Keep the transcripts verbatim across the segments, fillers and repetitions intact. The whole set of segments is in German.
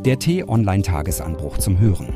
Der T-Online-Tagesanbruch zum Hören.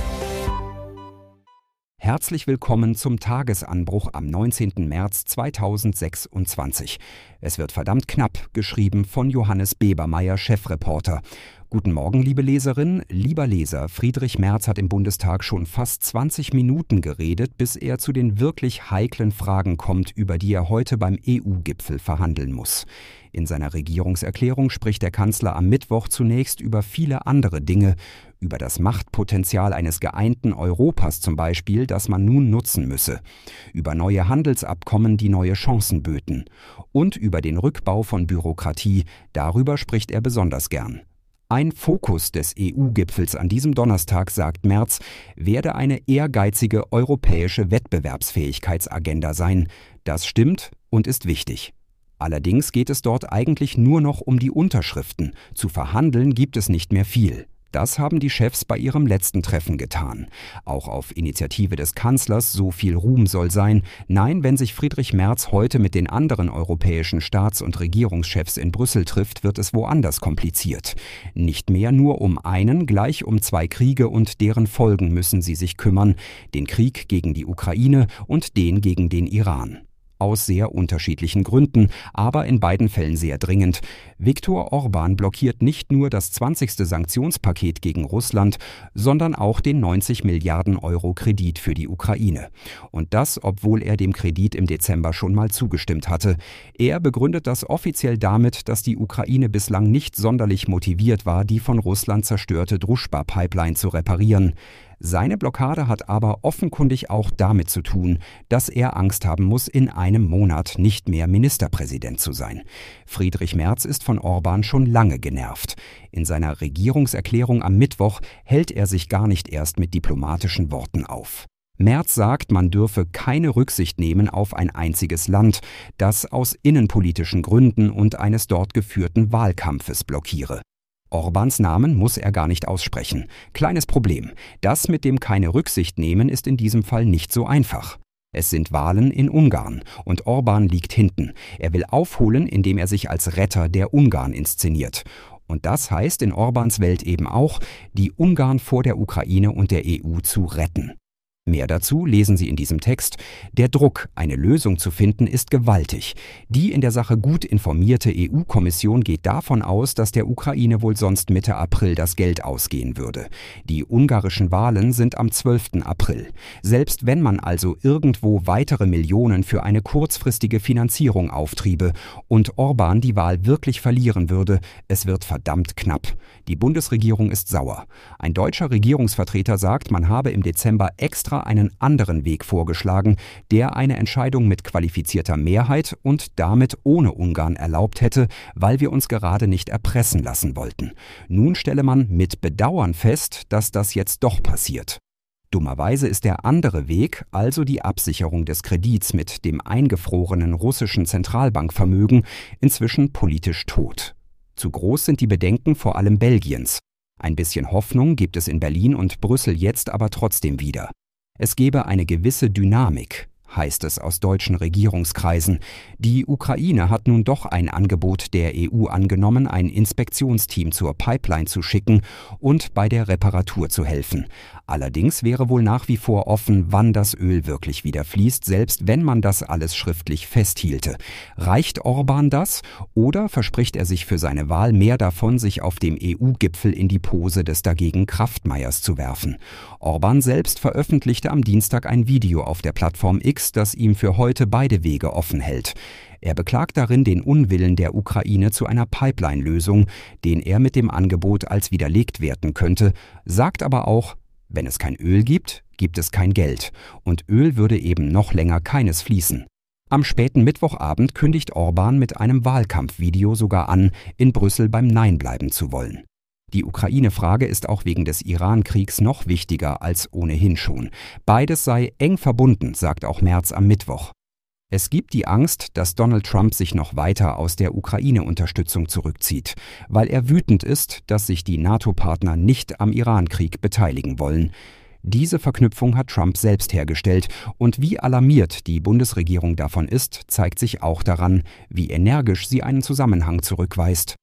Herzlich willkommen zum Tagesanbruch am neunzehnten März zweitausendsechsundzwanzig. Es wird verdammt knapp, geschrieben von Johannes Bebermeier, Chefreporter. Guten Morgen, liebe Leserin, lieber Leser. Friedrich Merz hat im Bundestag schon fast zwanzig Minuten geredet, bis er zu den wirklich heiklen Fragen kommt, über die er heute beim E U-Gipfel verhandeln muss. In seiner Regierungserklärung spricht der Kanzler am Mittwoch zunächst über viele andere Dinge, über das Machtpotenzial eines geeinten Europas zum Beispiel, das man nun nutzen müsse, über neue Handelsabkommen, die neue Chancen böten, und über den Rückbau von Bürokratie, darüber spricht er besonders gern. Ein Fokus des E U-Gipfels an diesem Donnerstag, sagt Merz, werde eine ehrgeizige europäische Wettbewerbsfähigkeitsagenda sein. Das stimmt und ist wichtig. Allerdings geht es dort eigentlich nur noch um die Unterschriften. Zu verhandeln gibt es nicht mehr viel. Das haben die Chefs bei ihrem letzten Treffen getan. Auch auf Initiative des Kanzlers, so viel Ruhm soll sein. Nein, wenn sich Friedrich Merz heute mit den anderen europäischen Staats- und Regierungschefs in Brüssel trifft, wird es woanders kompliziert. Nicht mehr nur um einen, gleich um zwei Kriege und deren Folgen müssen sie sich kümmern. Den Krieg gegen die Ukraine und den gegen den Iran. Aus sehr unterschiedlichen Gründen, aber in beiden Fällen sehr dringend. Viktor Orbán blockiert nicht nur das zwanzigste Sanktionspaket gegen Russland, sondern auch den neunzig Milliarden Euro Kredit für die Ukraine. Und das, obwohl er dem Kredit im Dezember schon mal zugestimmt hatte. Er begründet das offiziell damit, dass die Ukraine bislang nicht sonderlich motiviert war, die von Russland zerstörte Druschba-Pipeline zu reparieren. Seine Blockade hat aber offenkundig auch damit zu tun, dass er Angst haben muss, in einem Monat nicht mehr Ministerpräsident zu sein. Friedrich Merz ist von Orbán schon lange genervt. In seiner Regierungserklärung am Mittwoch hält er sich gar nicht erst mit diplomatischen Worten auf. Merz sagt, man dürfe keine Rücksicht nehmen auf ein einziges Land, das aus innenpolitischen Gründen und eines dort geführten Wahlkampfes blockiere. Orbáns Namen muss er gar nicht aussprechen. Kleines Problem. Das mit dem keine Rücksicht nehmen ist in diesem Fall nicht so einfach. Es sind Wahlen in Ungarn und Orbán liegt hinten. Er will aufholen, indem er sich als Retter der Ungarn inszeniert. Und das heißt in Orbáns Welt eben auch, die Ungarn vor der Ukraine und der E U zu retten. Mehr dazu lesen Sie in diesem Text. Der Druck, eine Lösung zu finden, ist gewaltig. Die in der Sache gut informierte E U-Kommission geht davon aus, dass der Ukraine wohl sonst Mitte April das Geld ausgehen würde. Die ungarischen Wahlen sind am zwölften April. Selbst wenn man also irgendwo weitere Millionen für eine kurzfristige Finanzierung auftriebe und Orbán die Wahl wirklich verlieren würde, es wird verdammt knapp. Die Bundesregierung ist sauer. Ein deutscher Regierungsvertreter sagt, man habe im Dezember extra einen anderen Weg vorgeschlagen, der eine Entscheidung mit qualifizierter Mehrheit und damit ohne Ungarn erlaubt hätte, weil wir uns gerade nicht erpressen lassen wollten. Nun stelle man mit Bedauern fest, dass das jetzt doch passiert. Dummerweise ist der andere Weg, also die Absicherung des Kredits mit dem eingefrorenen russischen Zentralbankvermögen, inzwischen politisch tot. Zu groß sind die Bedenken vor allem Belgiens. Ein bisschen Hoffnung gibt es in Berlin und Brüssel jetzt aber trotzdem wieder. Es gebe eine gewisse Dynamik, heißt es aus deutschen Regierungskreisen. Die Ukraine hat nun doch ein Angebot der E U angenommen, ein Inspektionsteam zur Pipeline zu schicken und bei der Reparatur zu helfen. Allerdings wäre wohl nach wie vor offen, wann das Öl wirklich wieder fließt, selbst wenn man das alles schriftlich festhielte. Reicht Orbán das oder verspricht er sich für seine Wahl mehr davon, sich auf dem E U-Gipfel in die Pose des dagegen Kraftmeiers zu werfen? Orbán selbst veröffentlichte am Dienstag ein Video auf der Plattform X, das ihm für heute beide Wege offen hält. Er beklagt darin den Unwillen der Ukraine zu einer Pipeline-Lösung, den er mit dem Angebot als widerlegt werten könnte, sagt aber auch, wenn es kein Öl gibt, gibt es kein Geld. Und Öl würde eben noch länger keines fließen. Am späten Mittwochabend kündigt Orbán mit einem Wahlkampfvideo sogar an, in Brüssel beim Nein bleiben zu wollen. Die Ukraine-Frage ist auch wegen des Iran-Kriegs noch wichtiger als ohnehin schon. Beides sei eng verbunden, sagt auch Merz am Mittwoch. Es gibt die Angst, dass Donald Trump sich noch weiter aus der Ukraine-Unterstützung zurückzieht, weil er wütend ist, dass sich die NATO-Partner nicht am Iran-Krieg beteiligen wollen. Diese Verknüpfung hat Trump selbst hergestellt und wie alarmiert die Bundesregierung davon ist, zeigt sich auch daran, wie energisch sie einen Zusammenhang zurückweist.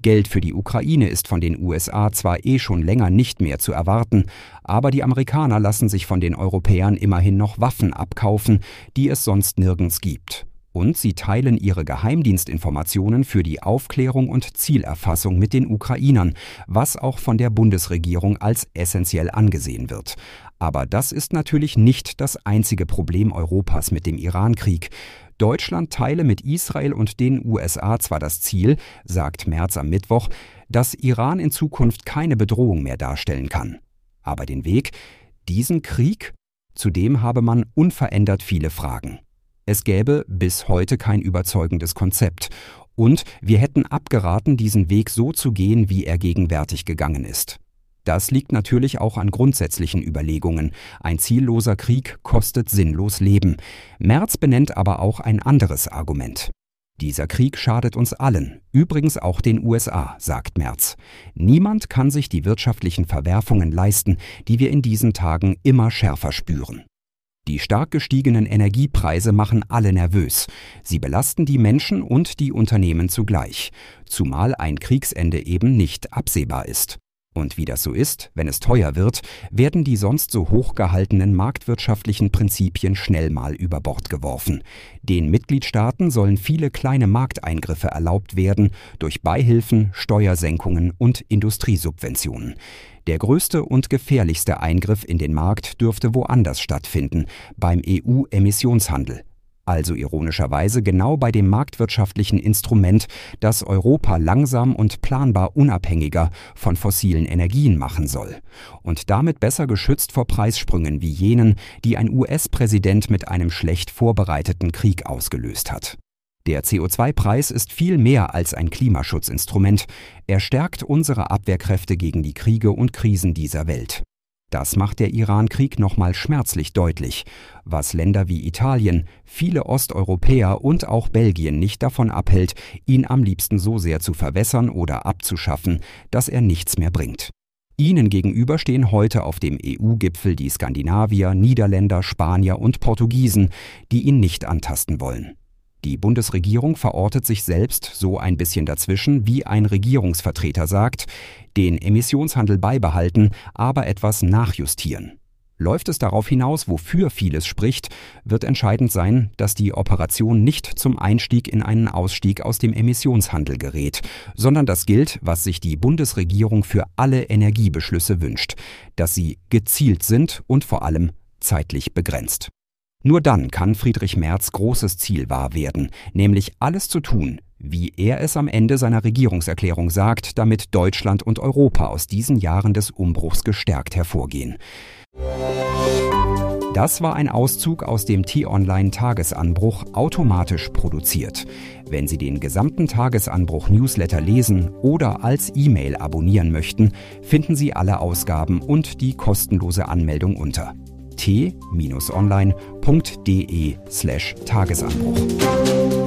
Geld für die Ukraine ist von den U S A zwar eh schon länger nicht mehr zu erwarten, aber die Amerikaner lassen sich von den Europäern immerhin noch Waffen abkaufen, die es sonst nirgends gibt. Und sie teilen ihre Geheimdienstinformationen für die Aufklärung und Zielerfassung mit den Ukrainern, was auch von der Bundesregierung als essentiell angesehen wird. Aber das ist natürlich nicht das einzige Problem Europas mit dem Irankrieg. Deutschland teile mit Israel und den U S A zwar das Ziel, sagt Merz am Mittwoch, dass Iran in Zukunft keine Bedrohung mehr darstellen kann. Aber den Weg, diesen Krieg, zudem habe man unverändert viele Fragen. Es gäbe bis heute kein überzeugendes Konzept. Und wir hätten abgeraten, diesen Weg so zu gehen, wie er gegenwärtig gegangen ist. Das liegt natürlich auch an grundsätzlichen Überlegungen. Ein zielloser Krieg kostet sinnlos Leben. Merz benennt aber auch ein anderes Argument. Dieser Krieg schadet uns allen, übrigens auch den U S A, sagt Merz. Niemand kann sich die wirtschaftlichen Verwerfungen leisten, die wir in diesen Tagen immer schärfer spüren. Die stark gestiegenen Energiepreise machen alle nervös. Sie belasten die Menschen und die Unternehmen zugleich, zumal ein Kriegsende eben nicht absehbar ist. Und wie das so ist, wenn es teuer wird, werden die sonst so hoch gehaltenen marktwirtschaftlichen Prinzipien schnell mal über Bord geworfen. Den Mitgliedstaaten sollen viele kleine Markteingriffe erlaubt werden durch Beihilfen, Steuersenkungen und Industriesubventionen. Der größte und gefährlichste Eingriff in den Markt dürfte woanders stattfinden, beim E U-Emissionshandel. Also ironischerweise genau bei dem marktwirtschaftlichen Instrument, das Europa langsam und planbar unabhängiger von fossilen Energien machen soll und damit besser geschützt vor Preissprüngen wie jenen, die ein U S-Präsident mit einem schlecht vorbereiteten Krieg ausgelöst hat. Der C O zwei Preis ist viel mehr als ein Klimaschutzinstrument. Er stärkt unsere Abwehrkräfte gegen die Kriege und Krisen dieser Welt. Das macht der Irankrieg nochmal schmerzlich deutlich, was Länder wie Italien, viele Osteuropäer und auch Belgien nicht davon abhält, ihn am liebsten so sehr zu verwässern oder abzuschaffen, dass er nichts mehr bringt. Ihnen gegenüber stehen heute auf dem E U-Gipfel die Skandinavier, Niederländer, Spanier und Portugiesen, die ihn nicht antasten wollen. Die Bundesregierung verortet sich selbst so ein bisschen dazwischen, wie ein Regierungsvertreter sagt, den Emissionshandel beibehalten, aber etwas nachjustieren. Läuft es darauf hinaus, wofür vieles spricht, wird entscheidend sein, dass die Operation nicht zum Einstieg in einen Ausstieg aus dem Emissionshandel gerät, sondern das gilt, was sich die Bundesregierung für alle Energiebeschlüsse wünscht, dass sie gezielt sind und vor allem zeitlich begrenzt. Nur dann kann Friedrich Merz großes Ziel wahr werden, nämlich alles zu tun, wie er es am Ende seiner Regierungserklärung sagt, damit Deutschland und Europa aus diesen Jahren des Umbruchs gestärkt hervorgehen. Das war ein Auszug aus dem T-Online-Tagesanbruch, automatisch produziert. Wenn Sie den gesamten Tagesanbruch-Newsletter lesen oder als E-Mail abonnieren möchten, finden Sie alle Ausgaben und die kostenlose Anmeldung unter t-online punkt de slash Tagesanbruch.